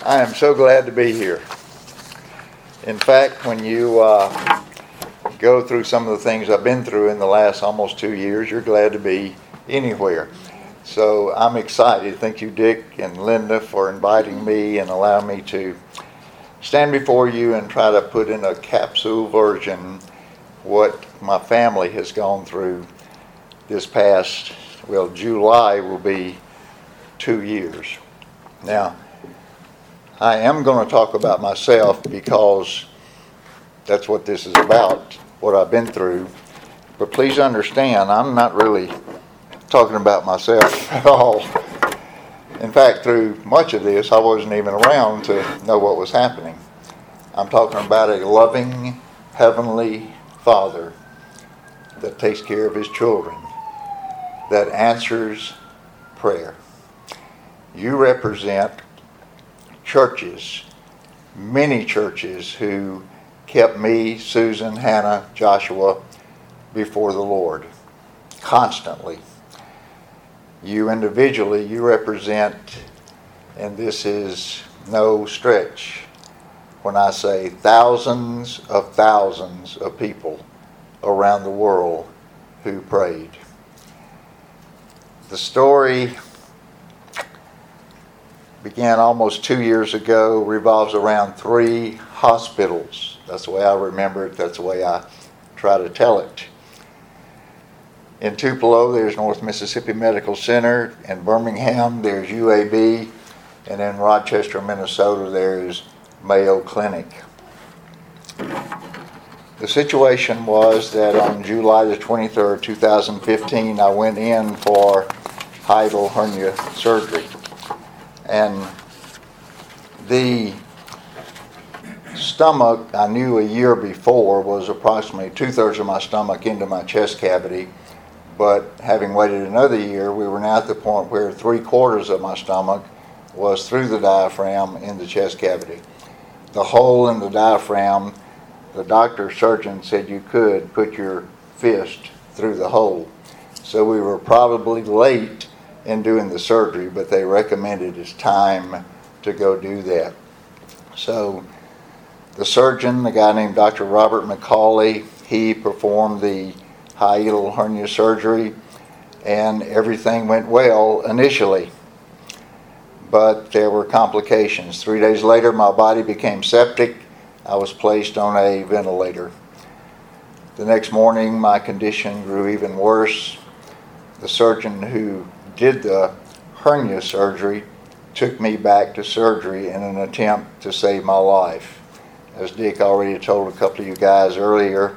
I am so glad to be here. In fact, when you go through some of the things I've been through in the last almost 2 years, you're glad to be anywhere. So I'm excited. Thank you, Dick and Linda, for inviting me and allowing me to stand before you and try to put in a capsule version what my family has gone through this past, July will be 2 years. Now, I am going to talk about myself because that's what this is about, what I've been through. But please understand, I'm not really talking about myself at all. In fact, through much of this, I wasn't even around to know what was happening. I'm talking about a loving, heavenly Father that takes care of his children, that answers prayer. You represent churches, many churches who kept me, Susan, Hannah, Joshua before the Lord constantly. You individually, you represent, and this is no stretch when I say thousands of people around the world who prayed. The story began almost 2 years ago, revolves around 3 hospitals. That's the way I remember it. That's the way I try to tell it. In Tupelo, there's North Mississippi Medical Center. In Birmingham, there's UAB. And in Rochester, Minnesota, there's Mayo Clinic. The situation was that on July the 23rd, 2015, I went in for hiatal hernia surgery. And the stomach, I knew a year before, was approximately 2/3 of my stomach into my chest cavity. But having waited another year, we were now at the point where 3/4 of my stomach was through the diaphragm in the chest cavity. The hole in the diaphragm, the surgeon said you could put your fist through the hole. So we were probably late in doing the surgery, but they recommended it's time to go do that. So the surgeon, a guy named Dr. Robert McCauley, he performed the hiatal hernia surgery, and everything went well initially. But there were complications. 3 days later, my body became septic. I was placed on a ventilator. The next morning, my condition grew even worse. The surgeon who did the hernia surgery took me back to surgery in an attempt to save my life. As Dick already told a couple of you guys earlier,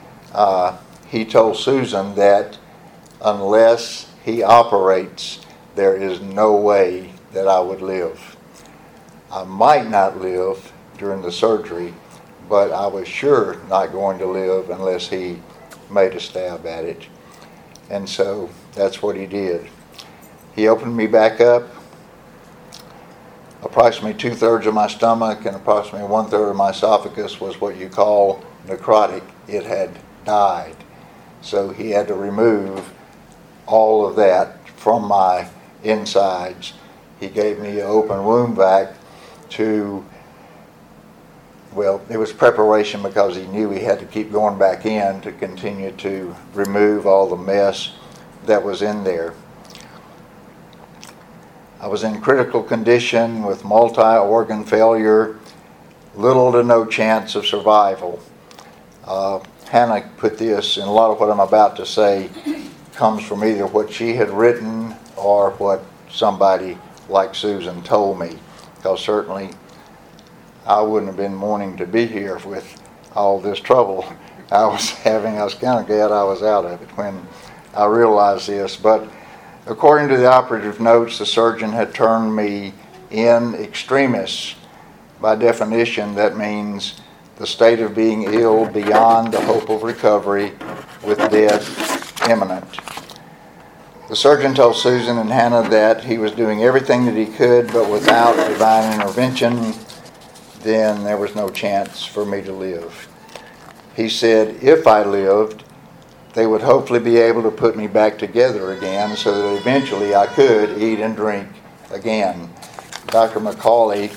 he told Susan that unless he operates, there is no way that I would live. I might not live during the surgery, but I was sure not going to live unless he made a stab at it. And so that's what he did. He opened me back up. Approximately 2/3 of my stomach and approximately 1/3 of my esophagus was what you call necrotic. It had died. So he had to remove all of that from my insides. He gave me an open wound vac to, it was preparation because he knew he had to keep going back in to continue to remove all the mess that was in there. I was in critical condition with multi-organ failure, little to no chance of survival. Hannah put this, and a lot of what I'm about to say comes from either what she had written or what somebody like Susan told me, because certainly I wouldn't have been wanting to be here with all this trouble I was having. I was kind of glad I was out of it when I realized this. But according to the operative notes, the surgeon had turned me in extremis. By definition, that means the state of being ill beyond the hope of recovery with death imminent. The surgeon told Susan and Hannah that he was doing everything that he could, but without divine intervention, then there was no chance for me to live. He said if I lived, they would hopefully be able to put me back together again so that eventually I could eat and drink again. Dr. McCauley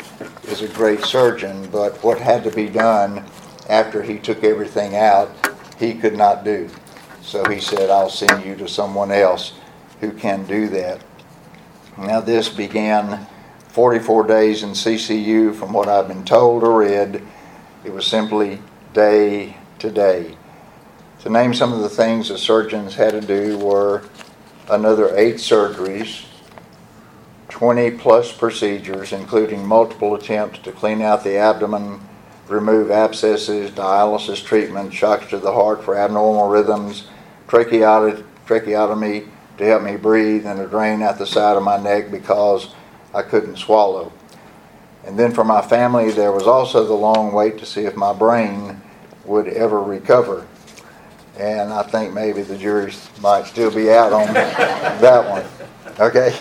is a great surgeon, but what had to be done after he took everything out, he could not do. So he said, I'll send you to someone else who can do that. Now this began 44 days in CCU. From what I've been told or read, it was simply day to day. To name some of the things the surgeons had to do were another 8 surgeries, 20 plus procedures, including multiple attempts to clean out the abdomen, remove abscesses, dialysis treatment, shocks to the heart for abnormal rhythms, tracheotomy to help me breathe, and a drain out the side of my neck because I couldn't swallow. And then for my family, there was also the long wait to see if my brain would ever recover. And I think maybe the juries might still be out on that one. Okay.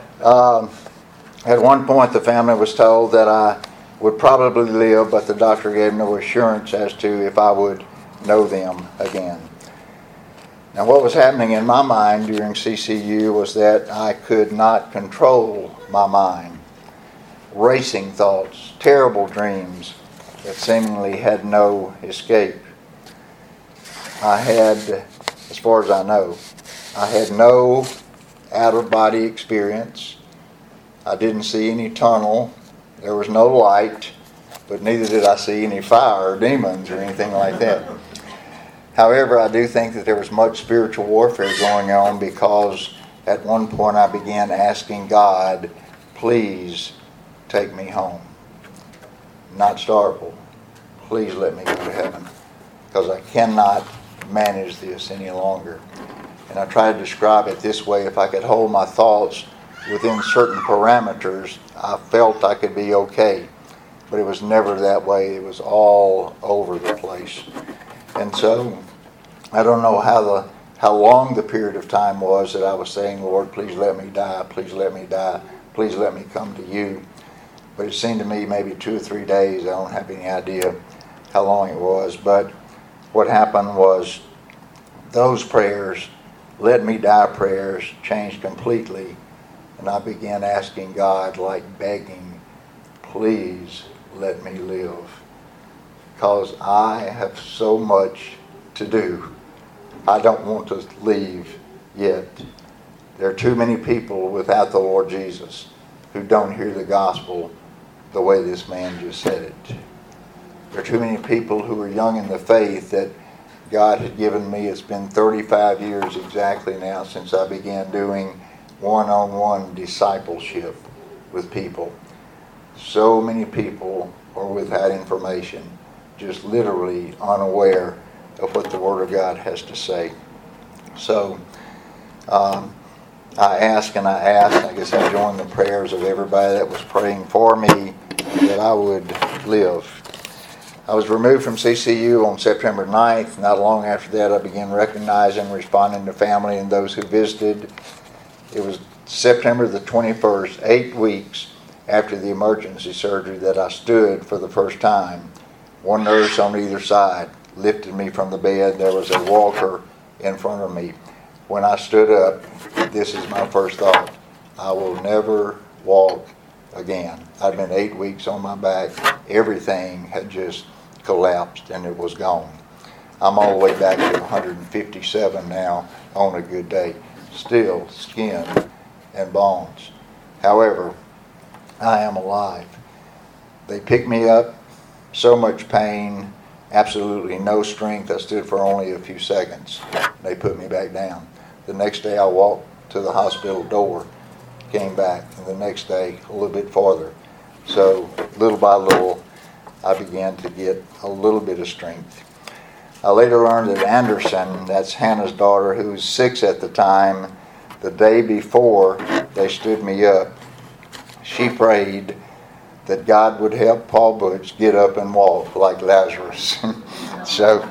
At one point, the family was told that I would probably live, but the doctor gave no assurance as to if I would know them again. Now, what was happening in my mind during CCU was that I could not control my mind. Racing thoughts, terrible dreams that seemingly had no escape. I had, as far as I know, I had no out-of-body experience. I didn't see any tunnel. There was no light, but neither did I see any fire or demons or anything like that. However, I do think that there was much spiritual warfare going on, because at one point I began asking God, please take me home. Not Starkville. Please let me go to heaven, because I cannot manage this any longer. And I try to describe it this way: if I could hold my thoughts within certain parameters, I felt I could be okay. But it was never that way. It was all over the place. And so, I don't know how long the period of time was that I was saying, Lord, please let me die, please let me die, please let me come to you. But it seemed to me maybe 2 or 3 days. I don't have any idea how long it was. But what happened was those prayers, let me die prayers, changed completely. And I began asking God, like begging, please let me live. Because I have so much to do. I don't want to leave yet. There are too many people without the Lord Jesus who don't hear the gospel the way this man just said it. There are too many people who are young in the faith that God had given me. It's been 35 years exactly now since I began doing one-on-one discipleship with people. So many people are without information, just literally unaware of what the Word of God has to say. So I ask, I guess I joined the prayers of everybody that was praying for me that I would live. I was removed from CCU on September 9th. Not long after that, I began recognizing and responding to family and those who visited. It was September the 21st, 8 weeks after the emergency surgery, that I stood for the first time. One nurse on either side lifted me from the bed. There was a walker in front of me. When I stood up, this is my first thought: I will never walk again. I'd been 8 weeks on my back. Everything had just collapsed and it was gone. I'm all the way back to 157 now on a good day. Still skin and bones. However, I am alive. They picked me up, so much pain, absolutely no strength. I stood for only a few seconds. They put me back down. The next day I walked to the hospital door, came back, and the next day a little bit farther. So little by little I began to get a little bit of strength. I later learned that Anderson, that's Hannah's daughter, who was 6 at the time, the day before they stood me up, she prayed that God would help Paul Butch get up and walk like Lazarus. So,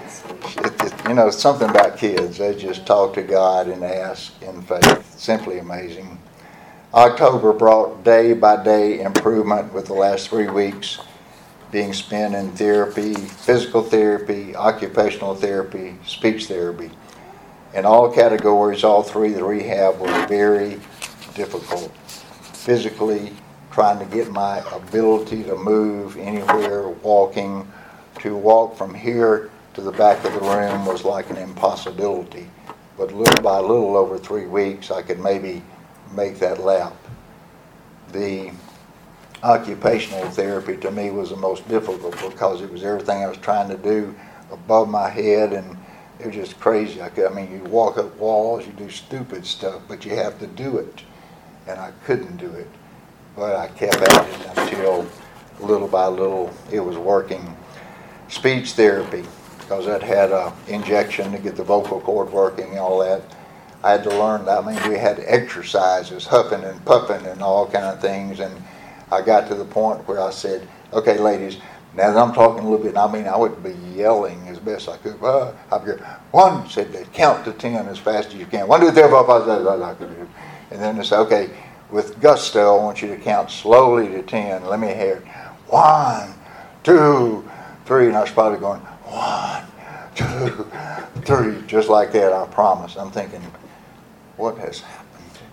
something about kids. They just talk to God and ask in faith. Simply amazing. October brought day-by-day improvement, with the last 3 weeks being spent in therapy, physical therapy, occupational therapy, speech therapy. In all categories, all 3 of the rehab were very difficult. Physically, trying to get my ability to move anywhere, walking. To walk from here to the back of the room was like an impossibility. But little by little, over 3 weeks, I could maybe make that lap. The occupational therapy to me was the most difficult because it was everything I was trying to do above my head, and it was just crazy. You walk up walls, you do stupid stuff, but you have to do it. And I couldn't do it. But I kept at it until little by little it was working. Speech therapy, because that had an injection to get the vocal cord working and all that. I had to learn that. We had exercises, huffing and puffing and all kind of things. And I got to the point where I said, okay, ladies, now that I'm talking a little bit, I would be yelling as best I could. I'd go, one, said they count to 10 as fast as you can. 1, 2, 3, 4, 5, 6, 7, 8. And then they say, okay, with gusto, I want you to count slowly to 10. Let me hear it. 1, 2, 3. And I was probably going, 1, 2, 3, just like that, I promise. I'm thinking, what has happened?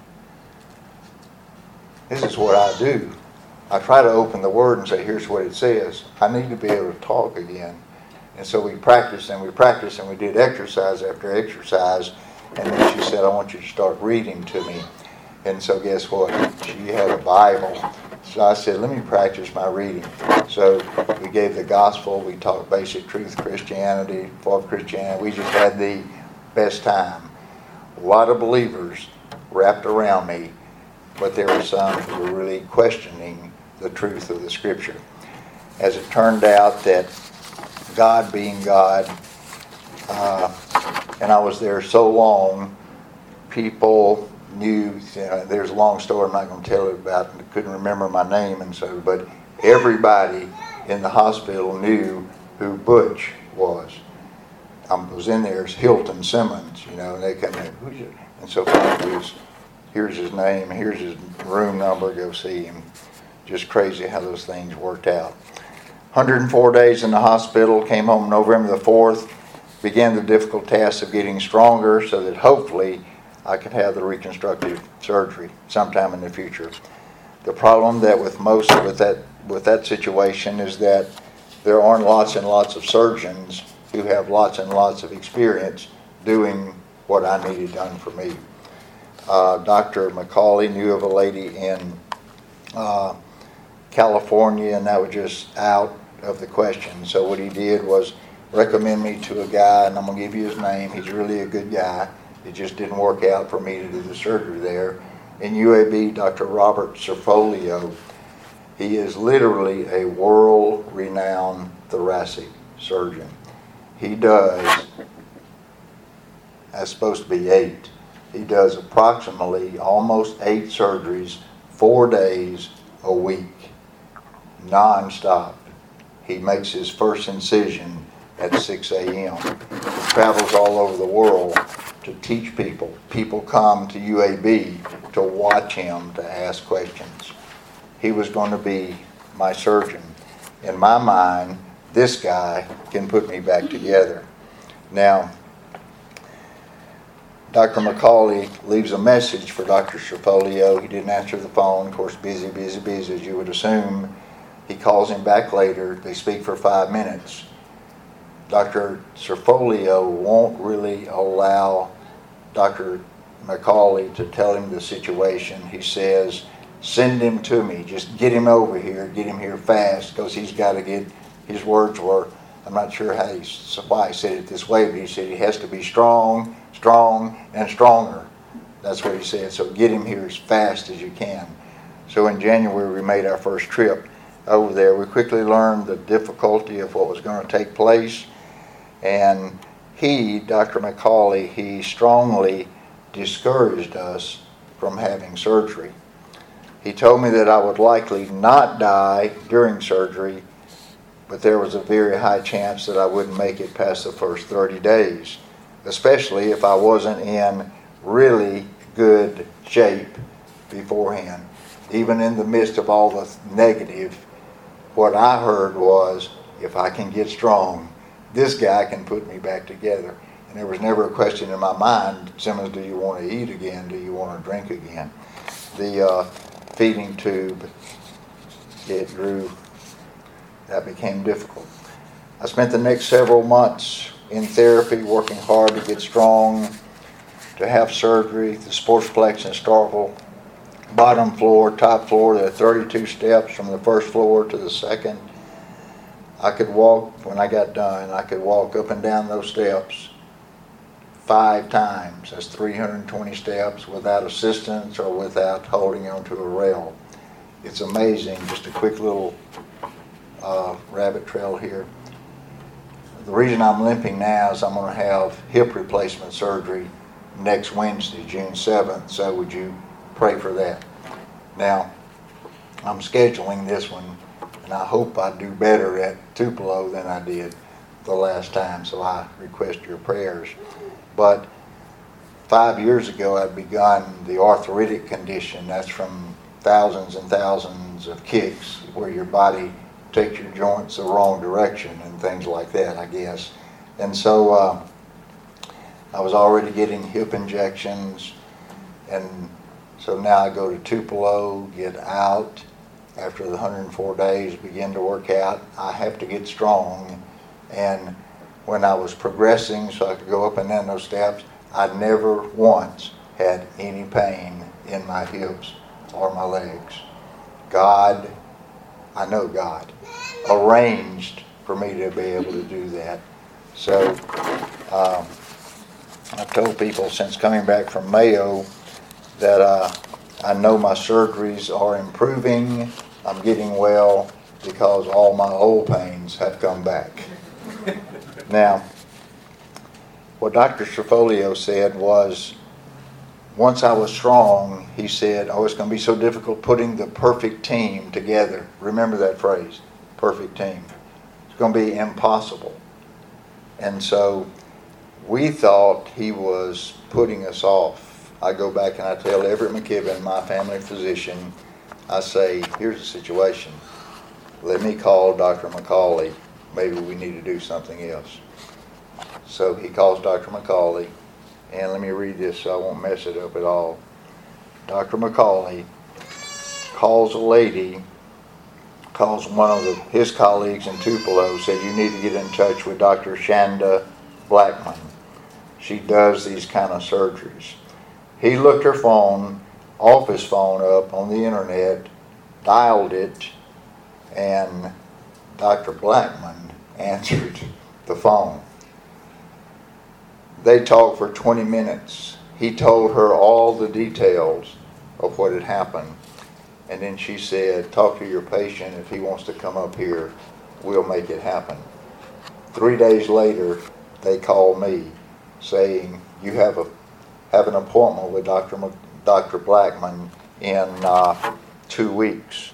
This is what I do. I try to open the Word and say, here's what it says. I need to be able to talk again. And so we practiced and we practiced and we did exercise after exercise. And then she said, I want you to start reading to me. And so guess what? She had a Bible. So I said, let me practice my reading. So we gave the gospel. We taught basic truth Christianity, fourth Christianity. We just had the best time. A lot of believers wrapped around me, but there were some who were really questioning the truth of the Scripture. As it turned out that God being God, and I was there so long, people knew, there's a long story I'm not going to tell it about, I couldn't remember my name and so, but everybody in the hospital knew who Butch was. I was in there as Hilton Simmons, and they come in, who's it? And so here's his name, here's his room number, go see him. Just crazy how those things worked out. 104 days in the hospital, came home November the 4th, began the difficult task of getting stronger so that hopefully I could have the reconstructive surgery sometime in the future. The problem that with that situation is that there aren't lots and lots of surgeons who have lots and lots of experience doing what I needed done for me. Dr. McCauley knew of a lady in California, and that was just out of the question. So what he did was recommend me to a guy, and I'm going to give you his name. He's really a good guy. It just didn't work out for me to do the surgery there. In UAB, Dr. Robert Cerfolio. He is literally a world-renowned thoracic surgeon. He does, that's supposed to be 8. He does approximately almost 8 surgeries, 4 days a week, non-stop. He makes his first incision at 6 a.m. He travels all over the world to teach people. People come to UAB to watch him, to ask questions. He was going to be my surgeon. In my mind, this guy can put me back together. Now, Dr. McCauley leaves a message for Dr. Cerfolio. He didn't answer the phone. Of course, busy, as you would assume. He calls him back later. They speak for 5 minutes. Dr. Cerfolio won't really allow Dr. McCauley to tell him the situation. He says, send him to me. Just get him over here. Get him here fast, because he's got to get, his words were, I'm not sure why he said it this way, but he said he has to be strong, and stronger. That's what he said. So get him here as fast as you can. So in January, we made our first trip over there. We quickly learned the difficulty of what was going to take place. And he, Dr. McCauley, he strongly discouraged us from having surgery. He told me that I would likely not die during surgery, but there was a very high chance that I wouldn't make it past the first 30 days, especially if I wasn't in really good shape beforehand. Even in the midst of all the negative, what I heard was, if I can get strong, this guy can put me back together. And there was never a question in my mind, Simmons, do you want to eat again? Do you want to drink again? The feeding tube that became difficult. I spent the next several months in therapy, working hard to get strong, to have surgery. The Sportsplex in Starkville, bottom floor, top floor, there are 32 steps from the first floor to the second. I could walk, when I got done, I could walk up and down those steps 5 times. That's 320 steps without assistance or without holding onto a rail. It's amazing. Just a quick little rabbit trail here. The reason I'm limping now is I'm going to have hip replacement surgery next Wednesday, June 7th. So would you pray for that? Now, I'm scheduling this one, and I hope I do better at Tupelo than I did the last time, so I request your prayers. But 5 years ago, I'd begun the arthritic condition. That's from thousands and thousands of kicks where your body takes your joints the wrong direction and things like that, I guess. And so I was already getting hip injections, and so now I go to Tupelo, get out. After the 104 days, begin to work out. I have to get strong. And when I was progressing so I could go up and down those steps, I never once had any pain in my hips or my legs. God, I know God, arranged for me to be able to do that. So I've told people since coming back from Mayo that I know my surgeries are improving. I'm getting well because all my old pains have come back. Now, what Dr. Strafolio said was, once I was strong, he said, oh, it's going to be so difficult putting the perfect team together. Remember that phrase, perfect team. It's going to be impossible. And so we thought he was putting us off. I go back and I tell Everett McKibben, my family physician, I say, here's the situation. Let me call Dr. McCauley. Maybe we need to do something else. So he calls Dr. McCauley, and let me read this so I won't mess it up at all. Dr. McCauley calls one of his colleagues in Tupelo, said, you need to get in touch with Dr. Shanda Blackman. She does these kind of surgeries. He looked her phone, office phone up on the internet, dialed it, and Dr. Blackman answered the phone. They talked for 20 minutes. He told her all the details of what had happened. And then she said, talk to your patient. If he wants to come up here, we'll make it happen. 3 days later, they called me saying, you have an appointment with Dr. Blackman in 2 weeks.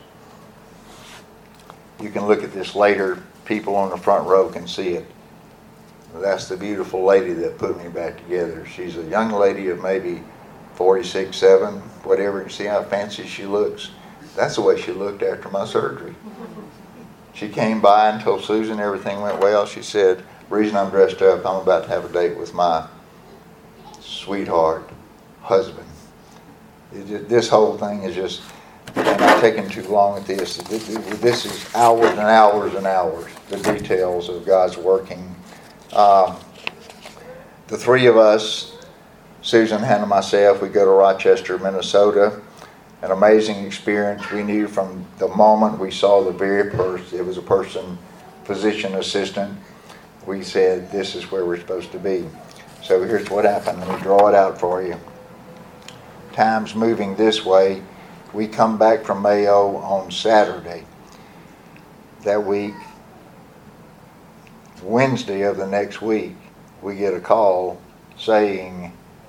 You can look at this later. People on the front row can see it. That's the beautiful lady that put me back together. She's a young lady of maybe 46, 7, whatever. You see how fancy she looks? That's the way she looked after my surgery. She came by and told Susan everything went well. She said, the reason I'm dressed up, I'm about to have a date with my sweetheart husband. This whole thing is just, and I'm taking too long at this. This is hours and hours and hours, the details of God's working. The three of us, Susan, Hannah, and myself, we go to Rochester, Minnesota. An amazing experience. We knew from the moment we saw the very person, it was a person, physician assistant, we said, this is where we're supposed to be. So here's what happened. Let me draw it out for you. Time's moving this way. We come back from Mayo on Saturday. That week, Wednesday of the next week, we get a call saying,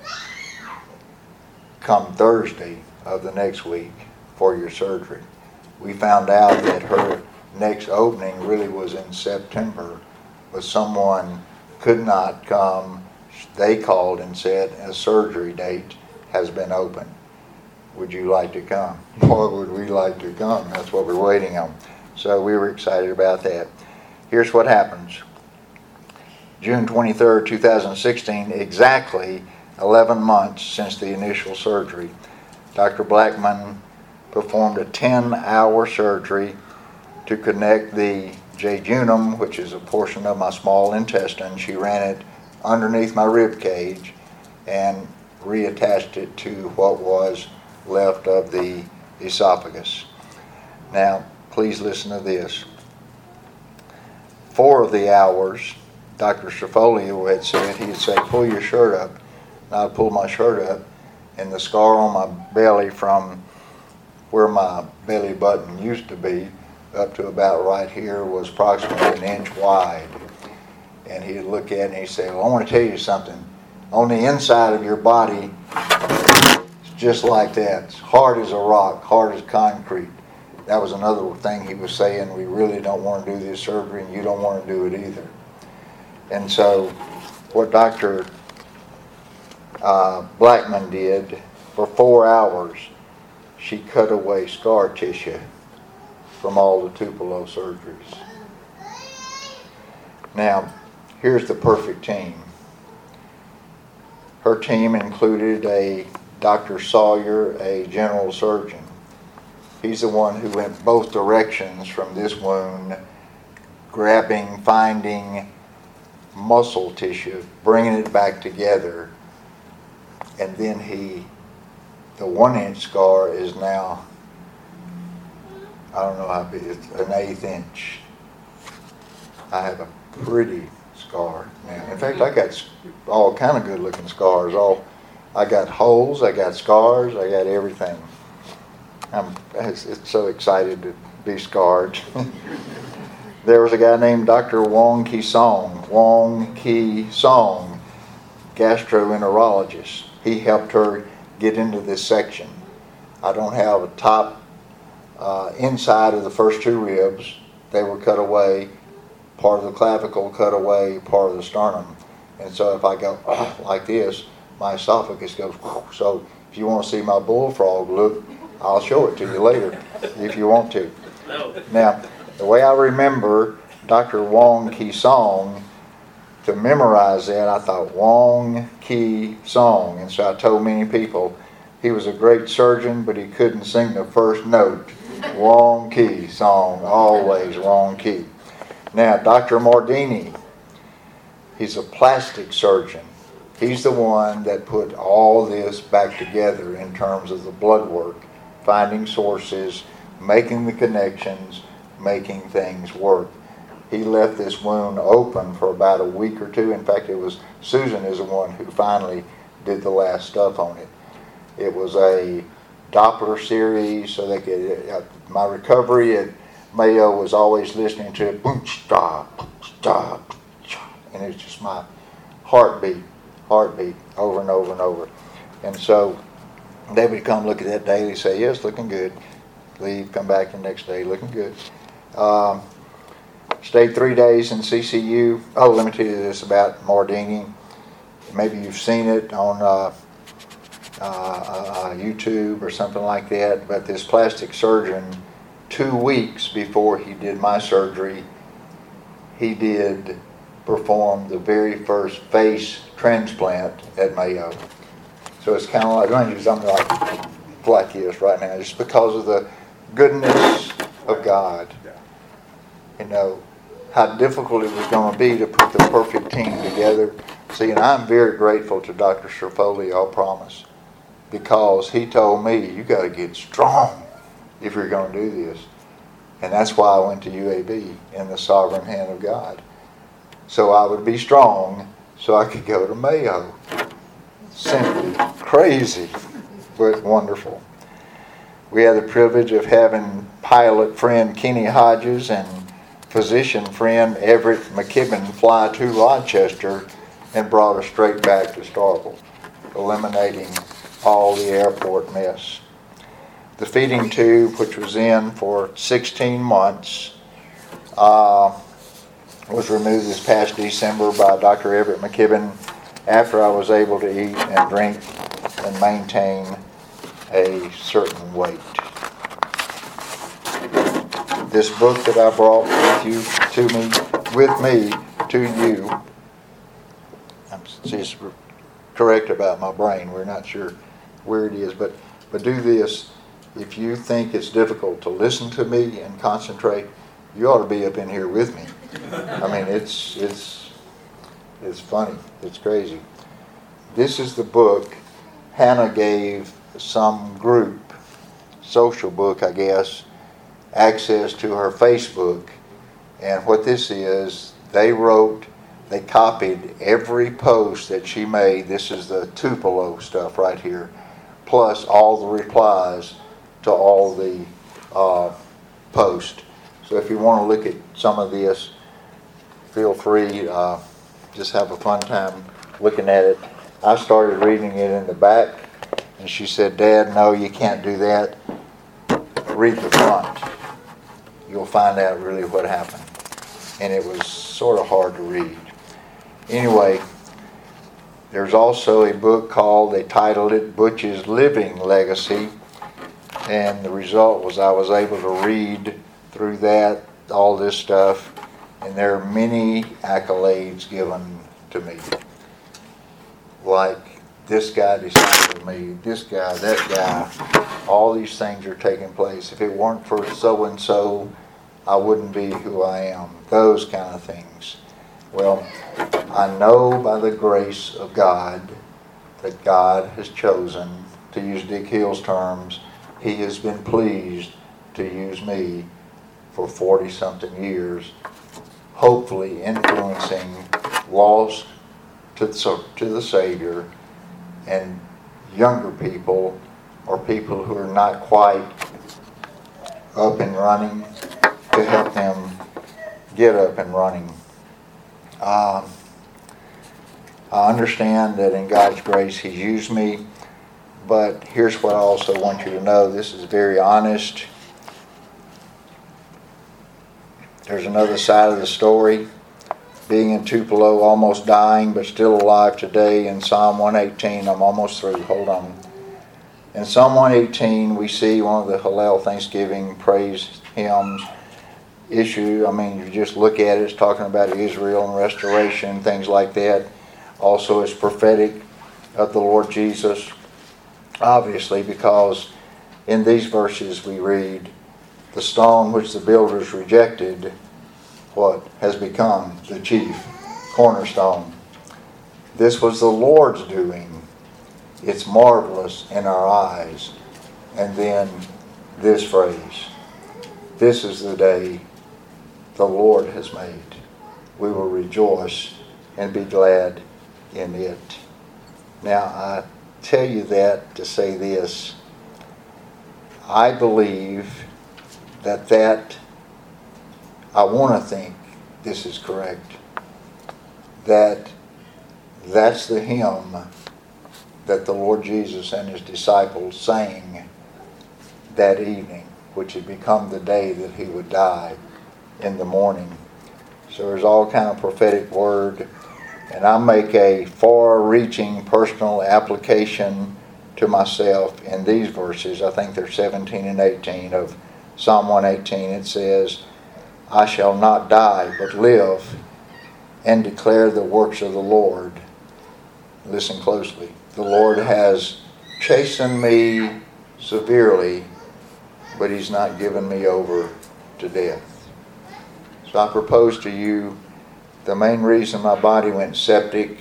come Thursday of the next week for your surgery. We found out that her next opening really was in September, but someone could not come. They called and said a surgery date has been opened. Would you like to come? Boy, would we like to come. That's what we're waiting on. So we were excited about that. Here's what happens. June 23rd, 2016, exactly 11 months since the initial surgery, Dr. Blackman performed a 10-hour surgery to connect the jejunum, which is a portion of my small intestine. She ran it underneath my rib cage and reattached it to what was left of the esophagus. Now, please listen to this. 4 of the hours, Dr. Cerfolio had said, he'd say, pull your shirt up. And I'd pull my shirt up, and the scar on my belly from where my belly button used to be up to about right here was approximately 1 inch wide. And he'd look at it and he'd say, well, I want to tell you something. On the inside of your body, it's just like that. It's hard as a rock, hard as concrete. That was another thing he was saying. We really don't want to do this surgery, and you don't want to do it either. And so what Dr. Blackman did, for 4 hours, she cut away scar tissue from all the Tupelo surgeries. Now, here's the perfect team. Her team included a Dr. Sawyer, a general surgeon. He's the one who went both directions from this wound, grabbing, finding muscle tissue, bringing it back together, and then the 1 inch scar is now, I don't know how big, it's an 1/8 inch. I have a pretty scar now. In fact, I got all kind of good looking scars. I got holes, I got scars, I got everything. It's so excited to be scarred. There was a guy named Dr. Wong Ki Song, gastroenterologist. He helped her get into this section. I don't have a top inside of the first 2 ribs. They were cut away, part of the clavicle cut away, part of the sternum. And so if I go like this, my esophagus goes. So if you want to see my bullfrog look, I'll show it to you later if you want to. Now, the way I remember Dr. Wong Ki Song, to memorize that, I thought Wong Ki Song. And so I told many people he was a great surgeon, but he couldn't sing the first note. Wong Ki Song, always Wong Ki. Now, Dr. Mordini, he's a plastic surgeon. He's the one that put all this back together in terms of the blood work, finding sources, making the connections, making things work. He left this wound open for about a week or 2. In fact, it was Susan is the one who finally did the last stuff on it. It was a Doppler series, so they could. My recovery at Mayo was always listening to it, boom, stop, and it's just my heartbeat over and over and over. And so they would come look at that daily, say, yes, looking good. Leave, come back the next day, looking good. Stayed 3 days in CCU. Oh, let me tell you this about Mordini. Maybe you've seen it on YouTube or something like that, but this plastic surgeon, 2 weeks before he did my surgery, he did perform the very first face transplant at Mayo. So it's kind of like, I'm going to do something like this right now, just because of the goodness of God. You know, how difficult it was going to be to put the perfect team together. See, and I'm very grateful to Dr. Cerfolio, I promise, because he told me, you got to get strong if you're going to do this. And that's why I went to UAB in the sovereign hand of God. So I would be strong so I could go to Mayo. Simply crazy, but wonderful. We had the privilege of having pilot friend Kenny Hodges and physician friend Everett McKibben fly to Rochester and brought us straight back to Starkville, eliminating all the airport mess. The feeding tube, which was in for 16 months, was removed this past December by Dr. Everett McKibben after I was able to eat and drink and maintain a certain weight. This book that I brought with me to you, she's correct about my brain. We're not sure where it is, but do this. If you think it's difficult to listen to me and concentrate, You ought to be up in here with me. I mean, it's funny. It's crazy. This is the book Hannah gave some group, social book, I guess, access to her Facebook. And what this is, they copied every post that she made. This is the Tupelo stuff right here, plus all the replies to all the posts. So if you want to look at some of this, feel free. Just have a fun time looking at it. I started reading it in the back, and she said, "Dad, no, you can't do that. Read the front. You'll find out really what happened." And it was sort of hard to read. Anyway, there's also a book called, they titled it Butch's Living Legacy. And the result was I was able to read through that, all this stuff. And there are many accolades given to me. Like, this guy discipled me, this guy, that guy. All these things are taking place. If it weren't for so-and-so, I wouldn't be who I am. Those kind of things. Well, I know by the grace of God that God has chosen, to use Dick Hill's terms, He has been pleased to use me for 40-something years, hopefully influencing lost to the Savior, and younger people or people who are not quite up and running, to help them get up and running. I understand that in God's grace He's used me, but here's what I also want you to know. This is very honest. There's another side of the story. Being in Tupelo, almost dying, but still alive today. In Psalm 118, I'm almost through, hold on. In Psalm 118, we see one of the Hallel Thanksgiving praise hymns issue. I mean, you just look at it, it's talking about Israel and restoration, things like that. Also, it's prophetic of the Lord Jesus, obviously, because in these verses we read, the stone which the builders rejected, what has become the chief cornerstone. This was the Lord's doing. It's marvelous in our eyes. And then this phrase, this is the day the Lord has made. We will rejoice and be glad in it. Now, I tell you that to say this. I believe that I want to think this is correct. That's the hymn that the Lord Jesus and His disciples sang that evening, which had become the day that He would die in the morning. So there's all kind of prophetic word, and I make a far-reaching personal application to myself in these verses. I think they're 17 and 18 of Psalm 118. It says, I shall not die but live and declare the works of the Lord. Listen closely. The Lord has chastened me severely, but He's not given me over to death. So I propose to you, the main reason my body went septic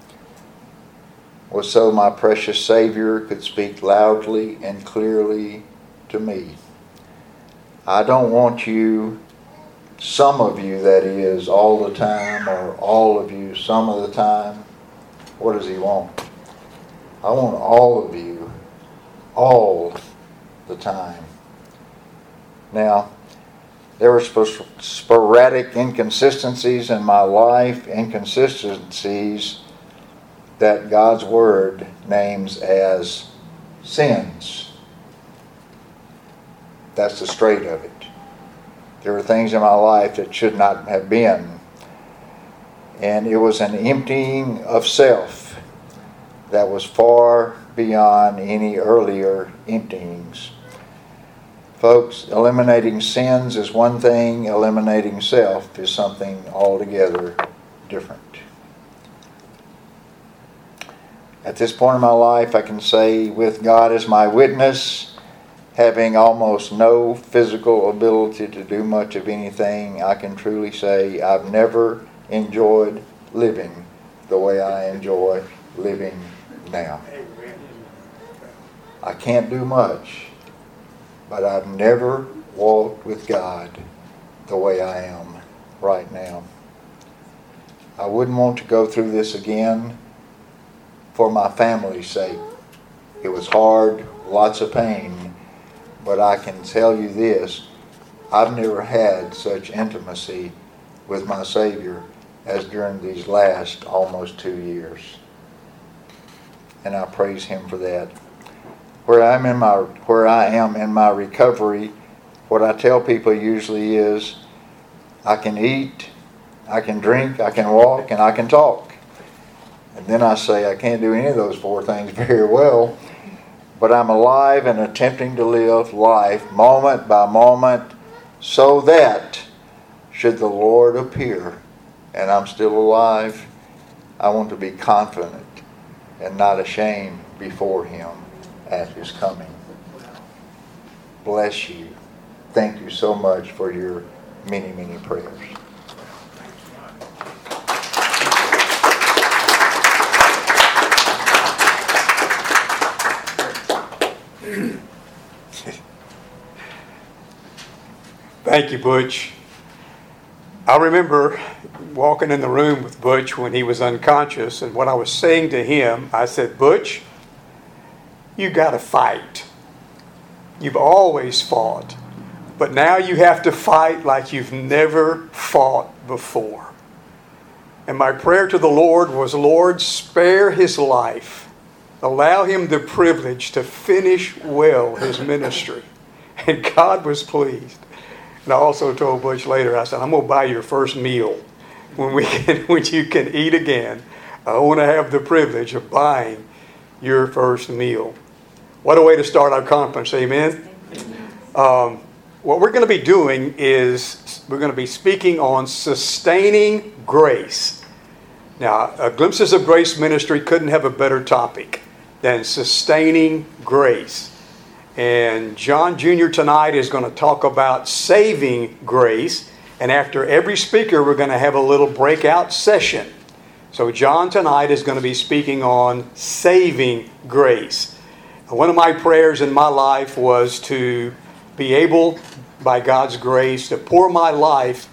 was so my precious Savior could speak loudly and clearly to me. I don't want you, some of you that is, all the time, or all of you some of the time. What does He want? I want all of you, all the time. Now, there were sporadic inconsistencies in my life, inconsistencies that God's Word names as sins. That's the straight of it. There were things in my life that should not have been. And it was an emptying of self that was far beyond any earlier emptyings. Folks, eliminating sins is one thing, eliminating self is something altogether different. At this point in my life, I can say, with God as my witness, having almost no physical ability to do much of anything, I can truly say I've never enjoyed living the way I enjoy living now. I can't do much, but I've never walked with God the way I am right now. I wouldn't want to go through this again for my family's sake. It was hard, lots of pain, but I can tell you this, I've never had such intimacy with my Savior as during these last almost 2 years. And I praise Him for that. Where I am in my recovery, what I tell people usually is, I can eat, I can drink, I can walk, and I can talk. And then I say I can't do any of those 4 things very well, but I'm alive and attempting to live life moment by moment, so that should the Lord appear and I'm still alive, I want to be confident and not ashamed before Him at His coming. Bless you. Thank you so much for your many, many prayers. Thank you, Butch. I remember walking in the room with Butch when he was unconscious, and what I was saying to him, I said, Butch, you got to fight. You've always fought, but now you have to fight like you've never fought before. And my prayer to the Lord was, Lord, spare his life. Allow him the privilege to finish well his ministry. And God was pleased. And I also told Butch later, I said, I'm going to buy your first meal. When you can eat again, I want to have the privilege of buying your first meal. What a way to start our conference, amen? What we're going to be doing is we're going to be speaking on sustaining grace. Now, Glimpses of Grace Ministry couldn't have a better topic than sustaining grace. And John Jr. tonight is going to talk about saving grace. And after every speaker, we're going to have a little breakout session. So John tonight is going to be speaking on saving grace. One of my prayers in my life was to be able, by God's grace, to pour my life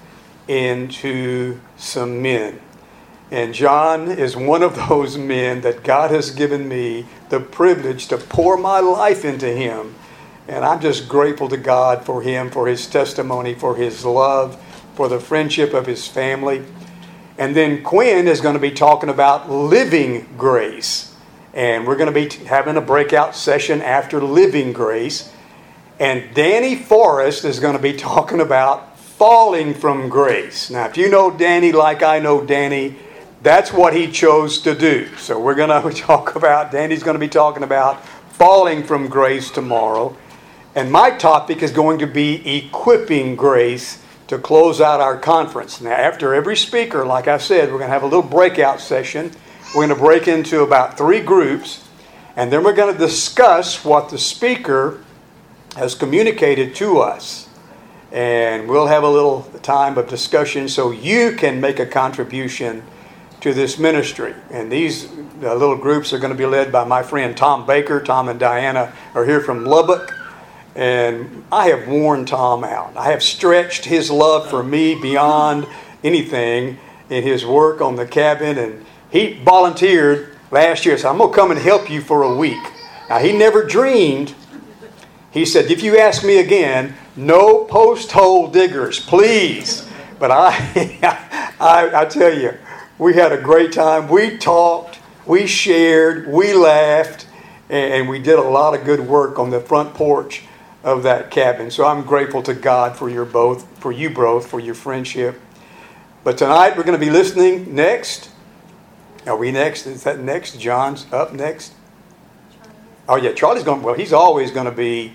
into some men. And John is one of those men that God has given me the privilege to pour my life into him. And I'm just grateful to God for him, for his testimony, for his love, for the friendship of his family. And then Quinn is going to be talking about living grace. And we're going to be having a breakout session after living grace. And Danny Forrest is going to be talking about falling from grace. Now, if you know Danny like I know Danny, that's what he chose to do. So we're going to Danny's going to be talking about falling from grace tomorrow. And my topic is going to be equipping grace to close out our conference. Now, after every speaker, like I said, we're going to have a little breakout session. We're going to break into about 3 groups. And then we're going to discuss what the speaker has communicated to us. And we'll have a little time of discussion so you can make a contribution to this ministry. And these little groups are going to be led by my friend Tom Baker. Tom and Diana are here from Lubbock. And I have worn Tom out. I have stretched his love for me beyond anything in his work on the cabin. And he volunteered last year. So I'm going to come and help you for a week. Now, he never dreamed. He said, if you ask me again, no post hole diggers, please. But I tell you, we had a great time. We talked, we shared, we laughed, and we did a lot of good work on the front porch of that cabin. So I'm grateful to God for you both, for your friendship. But tonight we're going to be listening next. Are we next? Is that next? John's up next? Oh yeah, Charlie's going, well, he's always going to be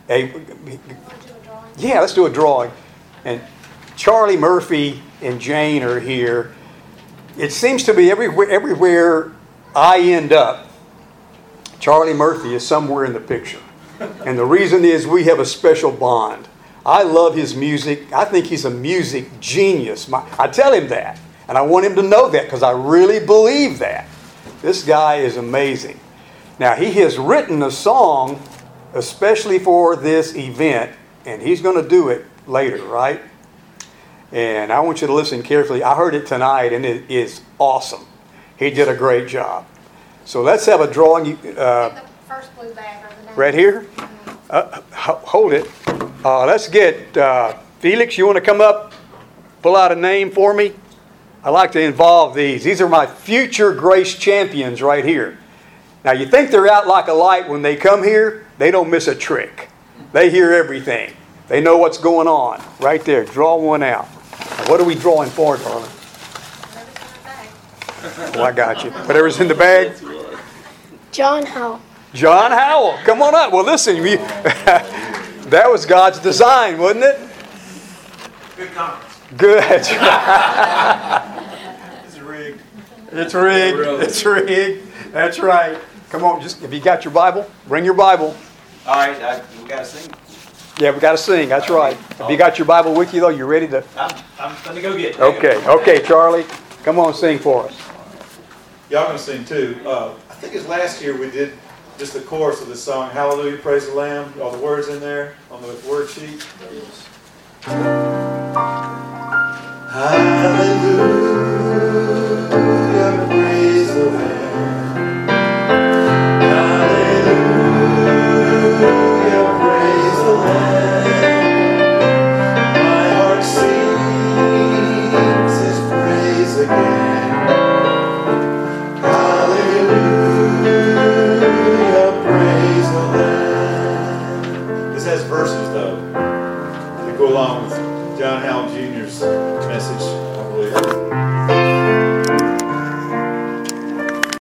yeah, let's do a drawing. And Charlie Murphy and Jane are here. It seems to be everywhere I end up, Charlie Murphy is somewhere in the picture. And the reason is we have a special bond. I love his music. I think he's a music genius. I tell him that. And I want him to know that because I really believe that. This guy is amazing. Now, he has written a song especially for this event, and he's going to do it later, right? And I want you to listen carefully. I heard it tonight, and it is awesome. He did a great job. So let's have a drawing. The first blue bag or the name. Right here? Hold it. Let's get Felix, you want to come up, pull out a name for me? I like to involve these. These are my future Grace champions right here. Now, you think they're out like a light when they come here? They don't miss a trick. They hear everything. They know what's going on. Right there. Draw one out. Now, what are we drawing for, darling? Oh, I got you. Whatever's in the bag? John Howell. John Howell. Come on up. Well, listen. That was God's design, wasn't it? Good comments. Good. It's rigged. It's rigged. It's rigged. That's right. Come on, have you got your Bible? Bring your Bible. All right, we got to sing. Yeah, we got to sing. That's right. Have you got your Bible with you, though? You ready to? I'm going to go get it. Okay, Charlie. Come on, sing for us. Y'all going to sing too. I think it's last year we did just the chorus of the song, Hallelujah, Praise the Lamb. All the words in there on the word sheet. Hallelujah, praise the Lamb. Hallelujah, praise the Lamb. My heart sings His praise again. Hallelujah, praise the Lamb. This has verses though that go along with John Howell Jr.'s